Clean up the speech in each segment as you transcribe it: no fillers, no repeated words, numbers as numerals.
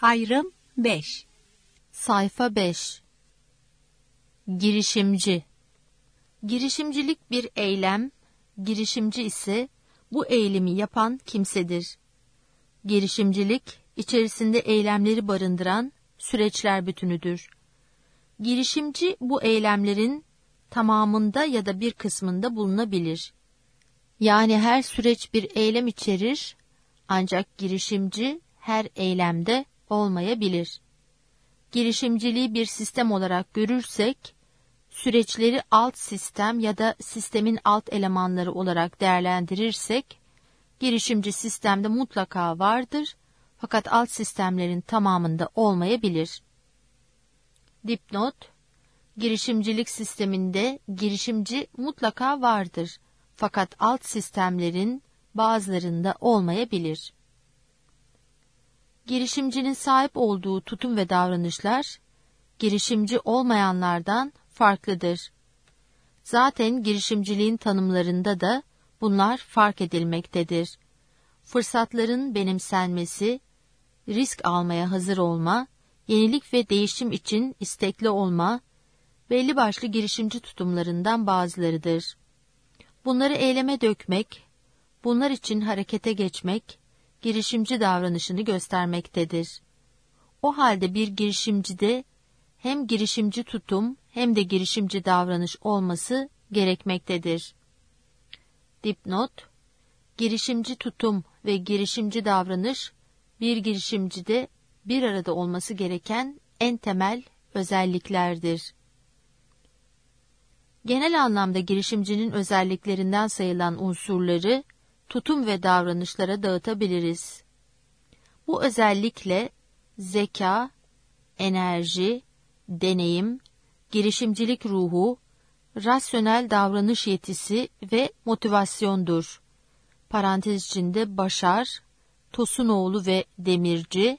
Ayrım 5. Sayfa 5. Girişimci. Girişimcilik bir eylem, girişimci ise bu eylemi yapan kimsedir. Girişimcilik, içerisinde eylemleri barındıran süreçler bütünüdür. Girişimci bu eylemlerin tamamında ya da bir kısmında bulunabilir. Yani her süreç bir eylem içerir, ancak girişimci her eylemde olmayabilir. Girişimciliği bir sistem olarak görürsek, süreçleri alt sistem ya da sistemin alt elemanları olarak değerlendirirsek, girişimci sistemde mutlaka vardır, fakat alt sistemlerin tamamında olmayabilir. Dipnot: girişimcilik sisteminde girişimci mutlaka vardır, fakat alt sistemlerin bazılarında olmayabilir. Girişimcinin sahip olduğu tutum ve davranışlar, girişimci olmayanlardan farklıdır. Zaten girişimciliğin tanımlarında da bunlar fark edilmektedir. Fırsatların benimsenmesi, risk almaya hazır olma, yenilik ve değişim için istekli olma, belli başlı girişimci tutumlarından bazılarıdır. Bunları eyleme dökmek, bunlar için harekete geçmek, girişimci davranışını göstermektedir. O halde bir girişimcide hem girişimci tutum hem de girişimci davranış olması gerekmektedir. Dipnot: girişimci tutum ve girişimci davranış bir girişimcide bir arada olması gereken en temel özelliklerdir. Genel anlamda girişimcinin özelliklerinden sayılan unsurları tutum ve davranışlara dağıtabiliriz. Bu özellikle zeka, enerji, deneyim, girişimcilik ruhu, rasyonel davranış yetisi ve motivasyondur. Parantez içinde Başar, Tosunoğlu ve Demirci,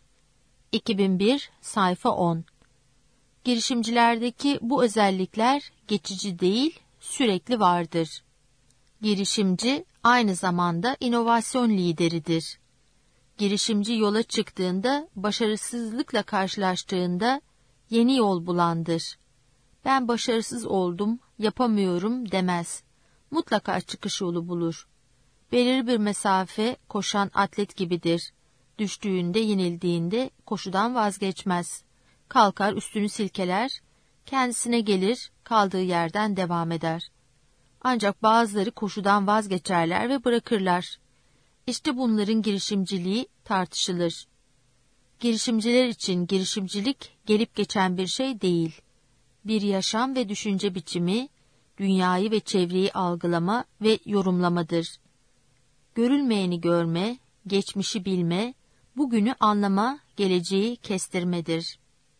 2001, sayfa 10. Girişimcilerdeki bu özellikler geçici değil, sürekli vardır. Girişimci aynı zamanda inovasyon lideridir. Girişimci yola çıktığında, başarısızlıkla karşılaştığında yeni yol bulandır. Ben başarısız oldum, yapamıyorum demez. Mutlaka çıkış yolu bulur. Belirli bir mesafe koşan atlet gibidir. Düştüğünde, yenildiğinde koşudan vazgeçmez. Kalkar, üstünü silkeler, kendisine gelir, kaldığı yerden devam eder. Ancak bazıları koşudan vazgeçerler ve bırakırlar. İşte bunların girişimciliği tartışılır. Girişimciler için girişimcilik gelip geçen bir şey değil. Bir yaşam ve düşünce biçimi, dünyayı ve çevreyi algılama ve yorumlamadır. Görülmeyeni görme, geçmişi bilme, bugünü anlama, geleceği kestirmedir.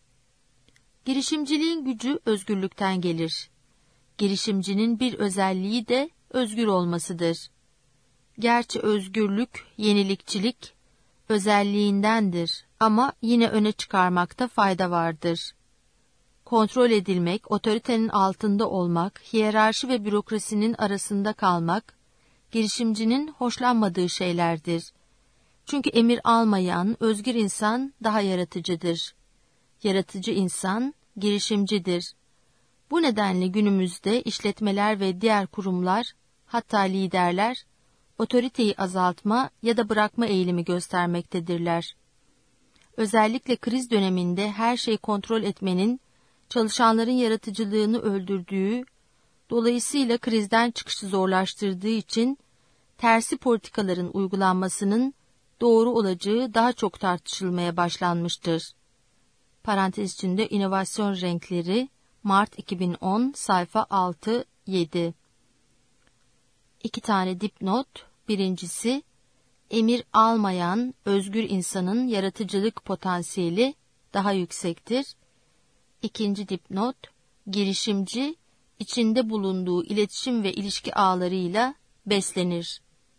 Girişimciliğin gücü özgürlükten gelir. Girişimcinin bir özelliği de özgür olmasıdır. Gerçi özgürlük, yenilikçilik özelliğindendir ama yine öne çıkarmakta fayda vardır. Kontrol edilmek, otoritenin altında olmak, hiyerarşi ve bürokrasinin arasında kalmak, girişimcinin hoşlanmadığı şeylerdir. Çünkü emir almayan, özgür insan daha yaratıcıdır. Yaratıcı insan, girişimcidir. Bu nedenle günümüzde işletmeler ve diğer kurumlar, hatta liderler, otoriteyi azaltma ya da bırakma eğilimi göstermektedirler. Özellikle kriz döneminde her şeyi kontrol etmenin, çalışanların yaratıcılığını öldürdüğü, dolayısıyla krizden çıkışı zorlaştırdığı için, tersi politikaların uygulanmasının doğru olacağı daha çok tartışılmaya başlanmıştır. Parantez içinde inovasyon renkleri, Mart 2010, sayfa 6-7. 2 tane dipnot. Birincisi, emir almayan özgür insanın yaratıcılık potansiyeli daha yüksektir. İkinci dipnot, girişimci içinde bulunduğu iletişim ve ilişki ağlarıyla beslenir.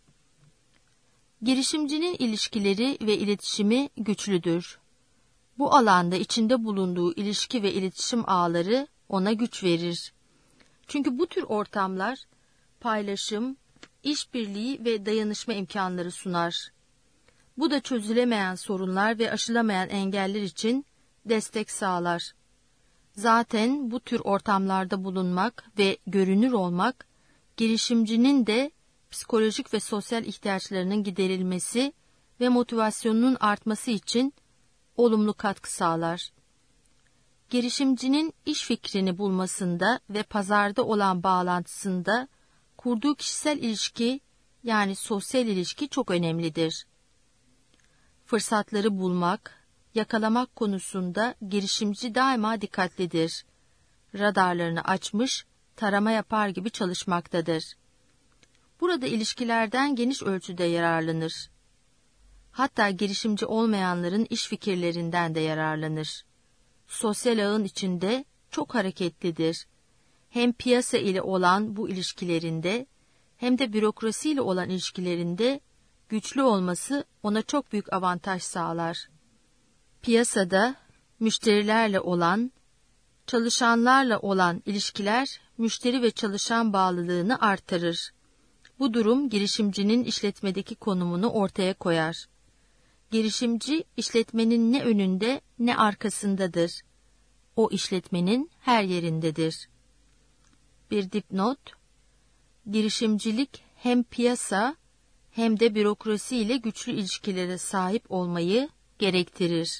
Girişimcinin ilişkileri ve iletişimi güçlüdür. Bu alanda içinde bulunduğu ilişki ve iletişim ağları ona güç verir. Çünkü bu tür ortamlar paylaşım, işbirliği ve dayanışma imkanları sunar. Bu da çözülemeyen sorunlar ve aşılamayan engeller için destek sağlar. Zaten bu tür ortamlarda bulunmak ve görünür olmak, girişimcinin de psikolojik ve sosyal ihtiyaçlarının giderilmesi ve motivasyonunun artması için olumlu katkı sağlar. Girişimcinin iş fikrini bulmasında ve pazarda olan bağlantısında kurduğu kişisel ilişki, yani sosyal ilişki çok önemlidir. Fırsatları bulmak, yakalamak konusunda girişimci daima dikkatlidir. Radarlarını açmış, tarama yapar gibi çalışmaktadır. Burada ilişkilerden geniş ölçüde yararlanır. Hatta girişimci olmayanların iş fikirlerinden de yararlanır. Sosyal ağın içinde çok hareketlidir. Hem piyasa ile olan bu ilişkilerinde hem de bürokrasi ile olan ilişkilerinde güçlü olması ona çok büyük avantaj sağlar. Piyasada müşterilerle olan, çalışanlarla olan ilişkiler müşteri ve çalışan bağlılığını artırır. Bu durum girişimcinin işletmedeki konumunu ortaya koyar. Girişimci işletmenin ne önünde ne arkasındadır. O işletmenin her yerindedir. Bir dipnot: girişimcilik hem piyasa hem de bürokrasi ile güçlü ilişkilere sahip olmayı gerektirir.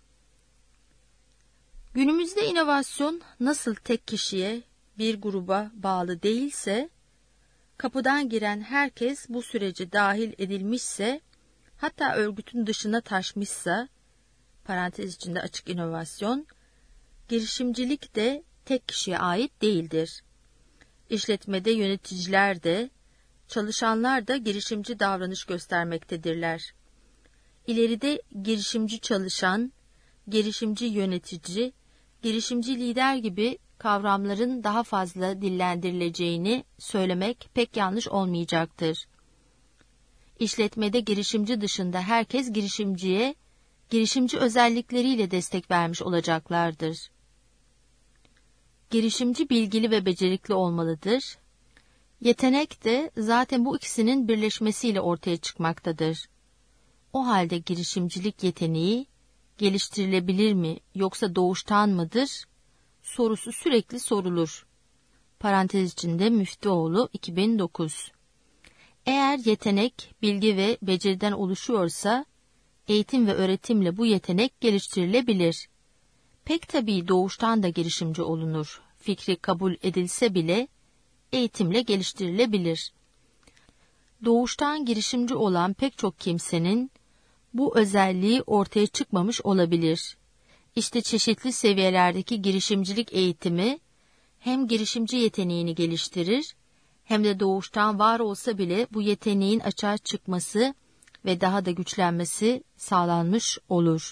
Günümüzde inovasyon nasıl tek kişiye, bir gruba bağlı değilse, kapıdan giren herkes bu sürece dahil edilmişse, hatta örgütün dışına taşmışsa, parantez içinde açık inovasyon, girişimcilik de tek kişiye ait değildir. İşletmede yöneticiler de, çalışanlar da girişimci davranış göstermektedirler. İleride girişimci çalışan, girişimci yönetici, girişimci lider gibi kavramların daha fazla dillendirileceğini söylemek pek yanlış olmayacaktır. İşletmede girişimci dışında herkes girişimciye, girişimci özellikleriyle destek vermiş olacaklardır. Girişimci bilgili ve becerikli olmalıdır. Yetenek de zaten bu ikisinin birleşmesiyle ortaya çıkmaktadır. O halde girişimcilik yeteneği geliştirilebilir mi yoksa doğuştan mıdır sorusu sürekli sorulur. Parantez içinde Müftüoğlu 2009. Eğer yetenek, bilgi ve beceriden oluşuyorsa, eğitim ve öğretimle bu yetenek geliştirilebilir. Pek tabii doğuştan da girişimci olunur. Fikri kabul edilse bile eğitimle geliştirilebilir. Doğuştan girişimci olan pek çok kimsenin bu özelliği ortaya çıkmamış olabilir. İşte çeşitli seviyelerdeki girişimcilik eğitimi hem girişimci yeteneğini geliştirir, hem de doğuştan var olsa bile bu yeteneğin açığa çıkması ve daha da güçlenmesi sağlanmış olur.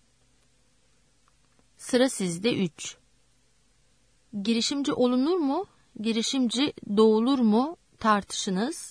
Sıra sizde 3. Girişimci olunur mu? Girişimci doğulur mu? Tartışınız.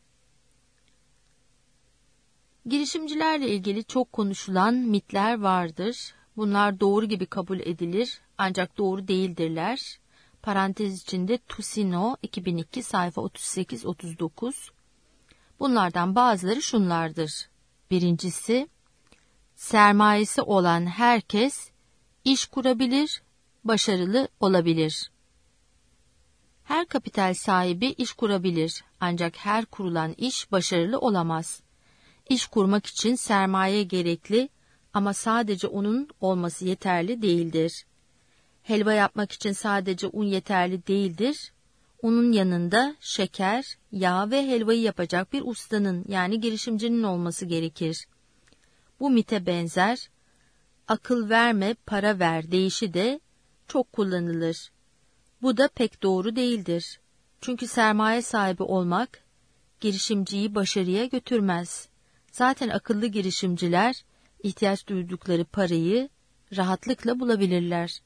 Girişimcilerle ilgili çok konuşulan mitler vardır. Bunlar doğru gibi kabul edilir, ancak doğru değildirler. Parantez içinde Tusino 2002 sayfa 38-39. Bunlardan bazıları şunlardır. Birincisi, sermayesi olan herkes iş kurabilir, başarılı olabilir. Her kapital sahibi iş kurabilir, ancak her kurulan iş başarılı olamaz. İş kurmak için sermaye gerekli ama sadece onun olması yeterli değildir. Helva yapmak için sadece un yeterli değildir. Unun yanında şeker, yağ ve helvayı yapacak bir ustanın, yani girişimcinin olması gerekir. Bu mite benzer, akıl verme, para ver deyişi de çok kullanılır. Bu da pek doğru değildir. Çünkü sermaye sahibi olmak girişimciyi başarıya götürmez. Zaten akıllı girişimciler ihtiyaç duydukları parayı rahatlıkla bulabilirler.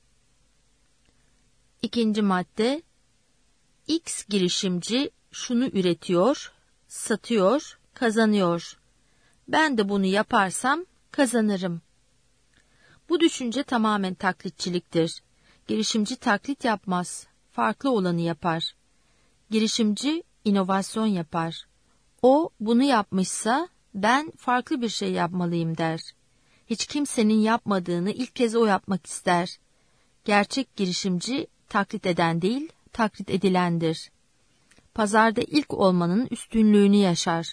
İkinci madde, X girişimci şunu üretiyor, satıyor, kazanıyor. Ben de bunu yaparsam kazanırım. Bu düşünce tamamen taklitçiliktir. Girişimci taklit yapmaz, farklı olanı yapar. Girişimci inovasyon yapar. O bunu yapmışsa ben farklı bir şey yapmalıyım der. Hiç kimsenin yapmadığını ilk kez o yapmak ister. Gerçek girişimci taklit eden değil, taklit edilendir. Pazarda ilk olmanın üstünlüğünü yaşar.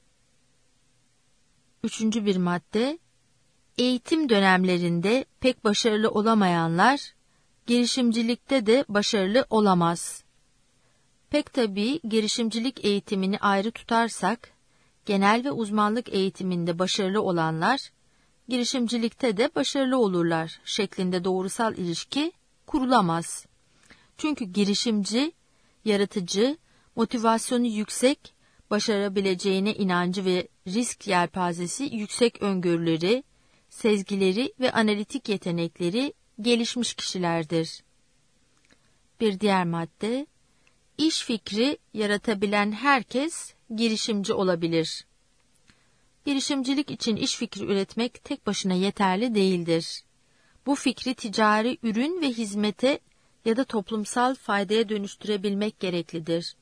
3. bir madde, eğitim dönemlerinde pek başarılı olamayanlar, girişimcilikte de başarılı olamaz. Pek tabii girişimcilik eğitimini ayrı tutarsak, genel ve uzmanlık eğitiminde başarılı olanlar, girişimcilikte de başarılı olurlar şeklinde doğrusal ilişki kurulamaz. Çünkü girişimci, yaratıcı, motivasyonu yüksek, başarabileceğine inancı ve risk yelpazesi yüksek öngörüleri, sezgileri ve analitik yetenekleri gelişmiş kişilerdir. Bir diğer madde, iş fikri yaratabilen herkes girişimci olabilir. Girişimcilik için iş fikri üretmek tek başına yeterli değildir. Bu fikri ticari ürün ve hizmete ya da toplumsal faydaya dönüştürebilmek gereklidir.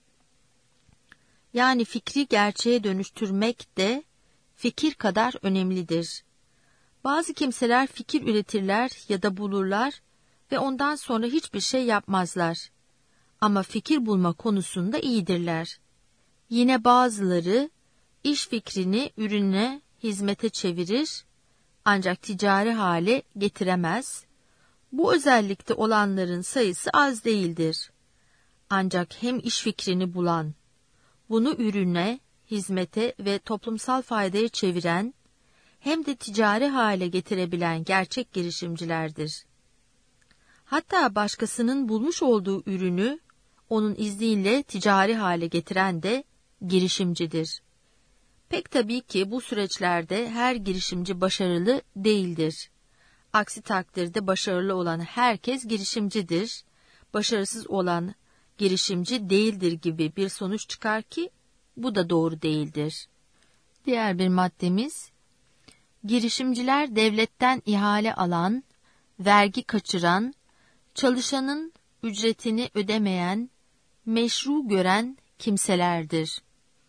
Yani fikri gerçeğe dönüştürmek de fikir kadar önemlidir. Bazı kimseler fikir üretirler ya da bulurlar ve ondan sonra hiçbir şey yapmazlar. Ama fikir bulma konusunda iyidirler. Yine bazıları iş fikrini ürüne, hizmete çevirir ancak ticari hale getiremez. Bu özellikte olanların sayısı az değildir. Ancak hem iş fikrini bulan, bunu ürüne, hizmete ve toplumsal faydaya çeviren, hem de ticari hale getirebilen gerçek girişimcilerdir. Hatta başkasının bulmuş olduğu ürünü, onun izniyle ticari hale getiren de girişimcidir. Pek tabii ki bu süreçlerde her girişimci başarılı değildir. Aksi takdirde başarılı olan herkes girişimcidir, başarısız olan girişimci değildir gibi bir sonuç çıkar ki bu da doğru değildir. Diğer bir maddemiz, girişimciler devletten ihale alan, vergi kaçıran, çalışanın ücretini ödemeyen, meşru gören kimselerdir.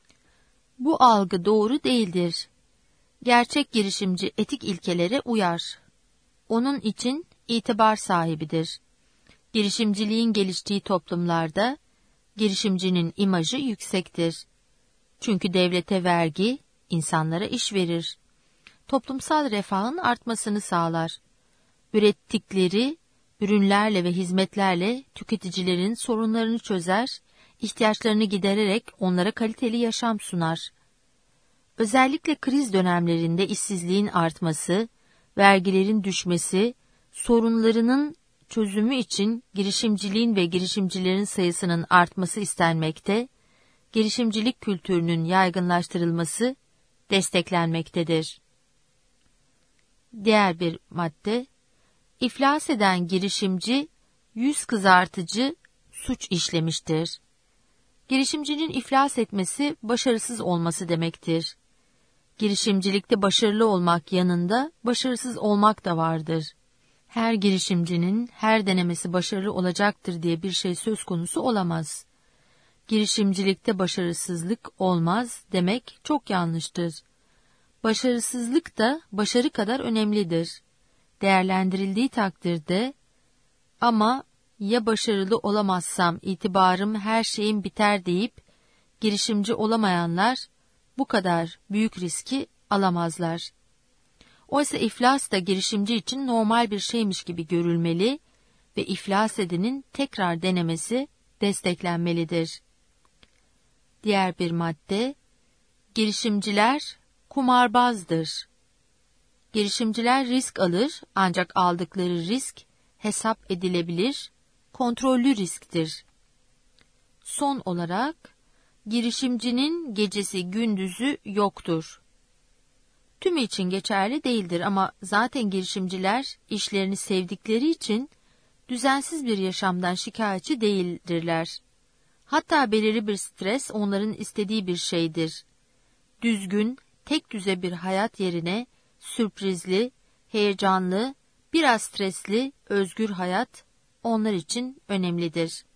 Bu algı doğru değildir. Gerçek girişimci etik ilkelere uyar. Onun için itibar sahibidir. Girişimciliğin geliştiği toplumlarda girişimcinin imajı yüksektir. Çünkü devlete vergi, insanlara iş verir. Toplumsal refahın artmasını sağlar. Ürettikleri ürünlerle ve hizmetlerle tüketicilerin sorunlarını çözer, ihtiyaçlarını gidererek onlara kaliteli yaşam sunar. Özellikle kriz dönemlerinde işsizliğin artması, vergilerin düşmesi, sorunlarının çözümü için girişimciliğin ve girişimcilerin sayısının artması istenmekte, girişimcilik kültürünün yaygınlaştırılması desteklenmektedir. Diğer bir madde, iflas eden girişimci, yüz kızartıcı suç işlemiştir. Girişimcinin iflas etmesi, başarısız olması demektir. Girişimcilikte başarılı olmak yanında başarısız olmak da vardır. Her girişimcinin her denemesi başarılı olacaktır diye bir şey söz konusu olamaz. Girişimcilikte başarısızlık olmaz demek çok yanlıştır. Başarısızlık da başarı kadar önemlidir. Değerlendirildiği takdirde, ama ya başarılı olamazsam itibarım her şeyim biter deyip girişimci olamayanlar bu kadar büyük riski alamazlar. Oysa iflas da girişimci için normal bir şeymiş gibi görülmeli ve iflas edenin tekrar denemesi desteklenmelidir. Diğer bir madde, girişimciler kumarbazdır. Girişimciler risk alır ancak aldıkları risk hesap edilebilir, kontrollü risktir. Son olarak, girişimcinin gecesi gündüzü yoktur. Tümü için geçerli değildir ama zaten girişimciler işlerini sevdikleri için düzensiz bir yaşamdan şikayetçi değildirler. Hatta belirli bir stres onların istediği bir şeydir. Düzgün, tek düze bir hayat yerine sürprizli, heyecanlı, biraz stresli, özgür hayat onlar için önemlidir.